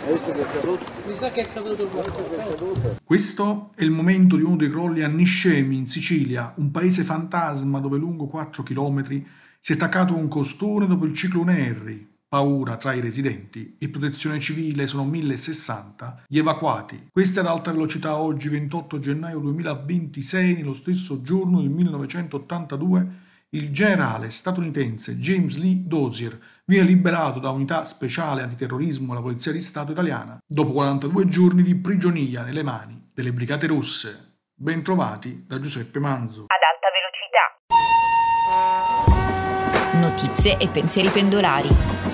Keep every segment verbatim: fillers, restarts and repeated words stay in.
Mi sa che è caduto qualcosa. Questo è il momento di uno dei crolli a Niscemi, in Sicilia, un paese fantasma dove lungo quattro chilometri si è staccato un costone dopo il ciclone Harry. Paura tra i residenti e protezione civile, sono millesessanta gli evacuati. Questa è ad alta velocità oggi ventotto gennaio duemilaventisei, nello stesso giorno del millenovecentottantadue, il generale statunitense James Lee Dozier viene liberato da unità speciale antiterrorismo della Polizia di Stato italiana dopo quarantadue giorni di prigionia nelle mani delle Brigate Rosse. Bentrovati da Giuseppe Manzo. Ad alta velocità. Notizie e pensieri pendolari.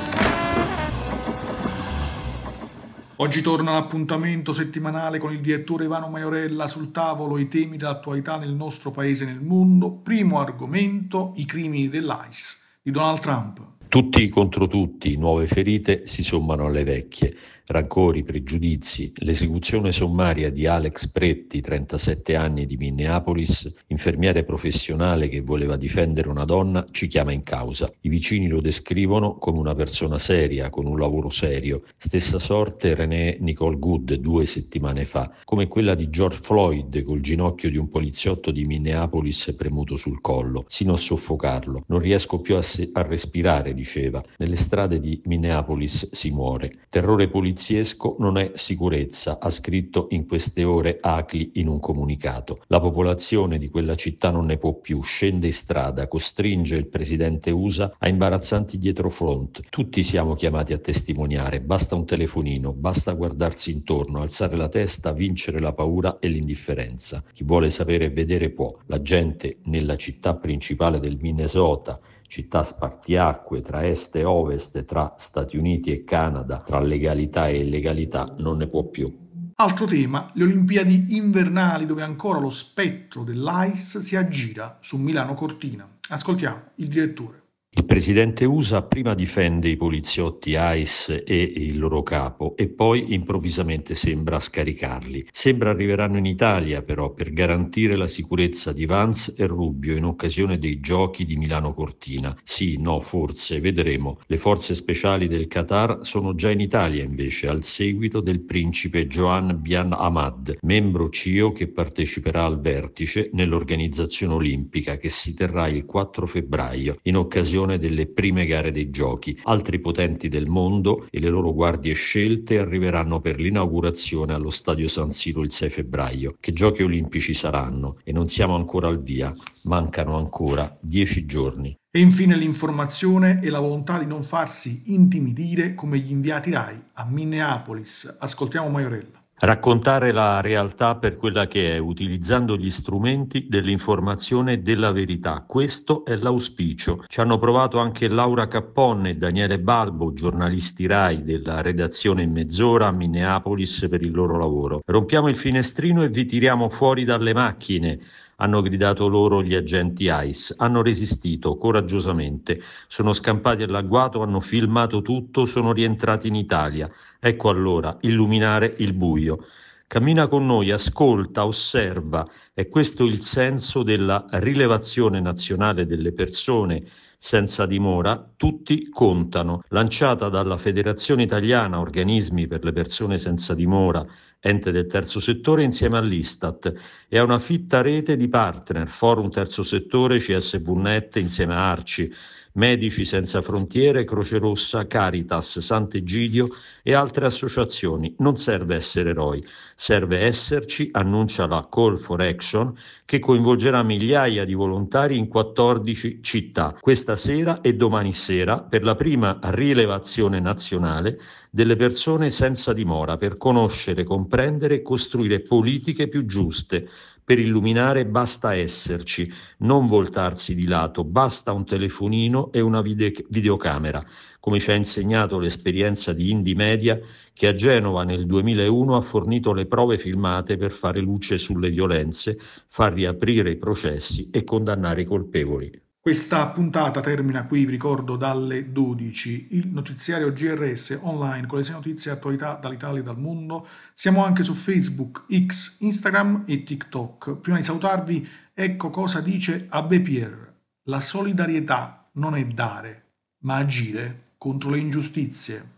Oggi torna l'appuntamento settimanale con il direttore Ivano Maiorella, sul tavolo i temi dell'attualità nel nostro paese e nel mondo. Primo argomento: i crimini dell'I C E di Donald Trump. Tutti contro tutti, nuove ferite si sommano alle vecchie. Rancori, pregiudizi, l'esecuzione sommaria di Alex Pretti, trentasette anni, di Minneapolis, infermiere professionale che voleva difendere una donna, ci chiama in causa. I vicini lo descrivono come una persona seria, con un lavoro serio. Stessa sorte Renee Nicole Goode due settimane fa, come quella di George Floyd col ginocchio di un poliziotto di Minneapolis premuto sul collo, sino a soffocarlo. Non riesco più a, se- a respirare, diceva. Nelle strade di Minneapolis si muore. Terrore poliziesco non è sicurezza, ha scritto in queste ore Acli in un comunicato. La popolazione di quella città non ne può più, scende in strada, costringe il presidente U S A a imbarazzanti dietrofront. Tutti siamo chiamati a testimoniare, basta un telefonino, basta guardarsi intorno, alzare la testa, vincere la paura e l'indifferenza. Chi vuole sapere e vedere può. La gente nella città principale del Minnesota, città spartiacque tra est e ovest, tra Stati Uniti e Canada, tra legalità e illegalità, non ne può più. Altro tema: le Olimpiadi invernali, dove ancora lo spettro dell'I C E si aggira su Milano Cortina. Ascoltiamo il direttore. Il presidente U S A prima difende i poliziotti I C E e il loro capo e poi improvvisamente sembra scaricarli. Sembra arriveranno in Italia però per garantire la sicurezza di Vance e Rubio in occasione dei giochi di Milano Cortina. Sì, no, forse, vedremo. Le forze speciali del Qatar sono già in Italia invece, al seguito del principe Johan Bin Ahmad, membro C I O che parteciperà al vertice nell'organizzazione olimpica che si terrà il quattro febbraio in occasione delle prime gare dei giochi. Altri potenti del mondo e le loro guardie scelte arriveranno per l'inaugurazione allo stadio San Siro il sei febbraio. Che giochi olimpici saranno? E non siamo ancora al via, mancano ancora dieci giorni. E infine l'informazione e la volontà di non farsi intimidire come gli inviati RAI a Minneapolis. Ascoltiamo Maiorella. Raccontare la realtà per quella che è, utilizzando gli strumenti dell'informazione e della verità. Questo è l'auspicio. Ci hanno provato anche Laura Capponne e Daniele Balbo, giornalisti RAI della redazione in mezz'ora a Minneapolis, per il loro lavoro. Rompiamo il finestrino e vi tiriamo fuori dalle macchine, hanno gridato loro gli agenti I C E. Hanno resistito coraggiosamente, sono scampati all'agguato, hanno filmato tutto, sono rientrati in Italia. Ecco allora illuminare il buio. Cammina con noi, ascolta, osserva. È questo il senso della rilevazione nazionale delle persone senza dimora. Tutti contano, lanciata dalla Federazione Italiana Organismi per le Persone Senza Dimora, ente del terzo settore, insieme all'Istat, e a una fitta rete di partner, Forum Terzo Settore, C S V Net, insieme a Arci, Medici Senza Frontiere, Croce Rossa, Caritas, Sant'Egidio e altre associazioni. Non serve essere eroi, serve esserci, annuncia la Call for Action, che coinvolgerà migliaia di volontari in quattordici città, questa sera e domani sera, per la prima rilevazione nazionale delle persone senza dimora, per conoscere, comprendere e costruire politiche più giuste. Per illuminare basta esserci, non voltarsi di lato, basta un telefonino e una vide- videocamera, come ci ha insegnato l'esperienza di Indie Media, che a Genova nel duemilauno ha fornito le prove filmate per fare luce sulle violenze, far riaprire i processi e condannare i colpevoli. Questa puntata termina qui, vi ricordo, dalle dodici, il notiziario G R S online con le sei notizie e attualità dall'Italia e dal mondo. Siamo anche su Facebook, X, Instagram e TikTok. Prima di salutarvi, ecco cosa dice Abbé Pierre: la solidarietà non è dare, ma agire contro le ingiustizie.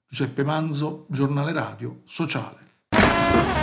Giuseppe Manzo, Giornale Radio Sociale.